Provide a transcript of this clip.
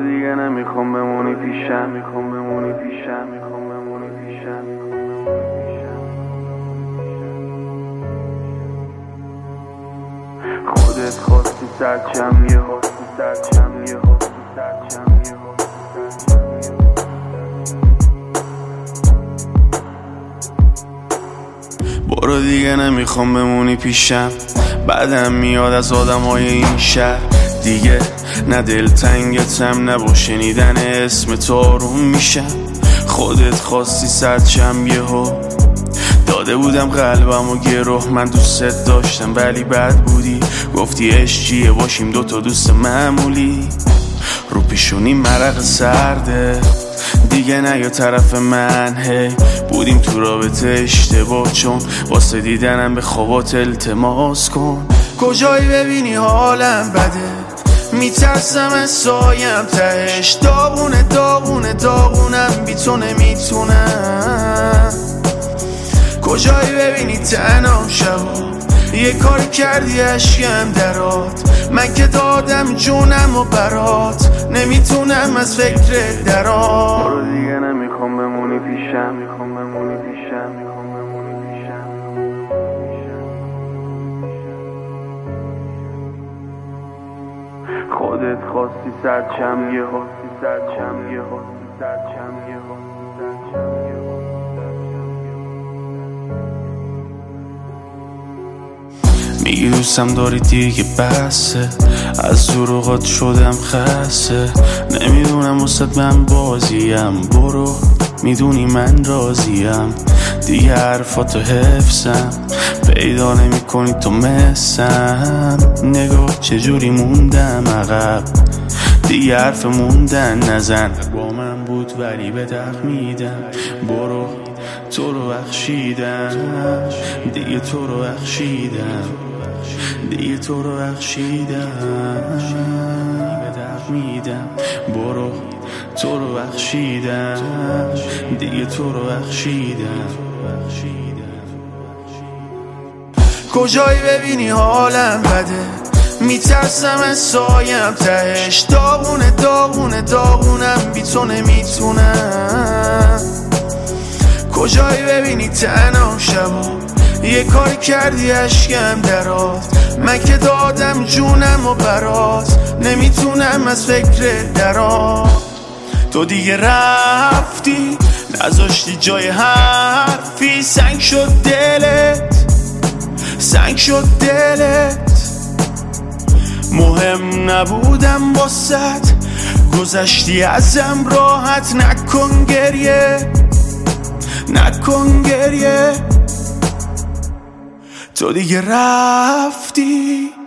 دیگه نمیخوام بمونی پیشم، میخوام بمونی پیشم، میخوام بمونی پیشم. خودت خواستی سرچم یه خواستی سرچم یه خواستی سرچم یه برو دیگه نمیخوام بمونی پیشم، بعدم میاد از آدمای این شهر دیگه نه دلتنگتم نه با شنیدن اسم تو آروم میشم. خودت خواستی سرچم یهو داده بودم قلبم و گروه، من دوست داشتم ولی بد بودی، گفتی عشقیه باشیم دوتا دوست معمولی. رو پیشونی مرق سرده دیگه نیا طرف من، هی بودیم تو رابطه اشتباه چون واسه دیدنم به خوابات التماس کن. کجایی ببینی حالم بده، میترسم از سایم تهش، داغونه داغونه داغونم بی تو نمیتونم. کجایی ببینی تنها شبا یه کاری کردی عشقم درات، من که دادم جونم و برات نمیتونم از فکر درات. برو دیگه نمیخوام بمونی پیشم، میخوام بمونی پیشم، میخوام بمونی پیشم. خودت خواستی سرچم یه خواستی سرچم یه خواستی سرچم یه خواستی سرچم یه میگی دوستم داری دیگه بسه، از دروغات شدم خسته، نمیدونم وسط من بازیم، برو میدونی من راضیم، دیگه حرفاتو حفظم پیدا نمی کنی تو مثم، نگاه چجوری موندم عقب، دیگه حرف موندن نزن، با من بود ولی به دق میدم، برو تو رو بخشیدم، دیگه تو رو بخشیدم، دیگه تو رو بخشیدم، به دق میدم، برو تو رو بخشیدم، دیگه تو رو بخشیدم. کجایی ببینی حالم بده، میترسم از سایم تهش، داغونه داغونه داغونم بی تو نمیتونم. کجایی ببینی تنها شبا یه کاری کردی عشقم درات، من که دادم جونم و برات نمیتونم از فکر درات. تو دیگه رفتی نذاشتی جای حرفی، سنگ شد دلت، سنگ شد دلت، مهم نبودم باست، گذشتی ازم راحت، نکن گریه نکن گریه. تو دیگه رفتی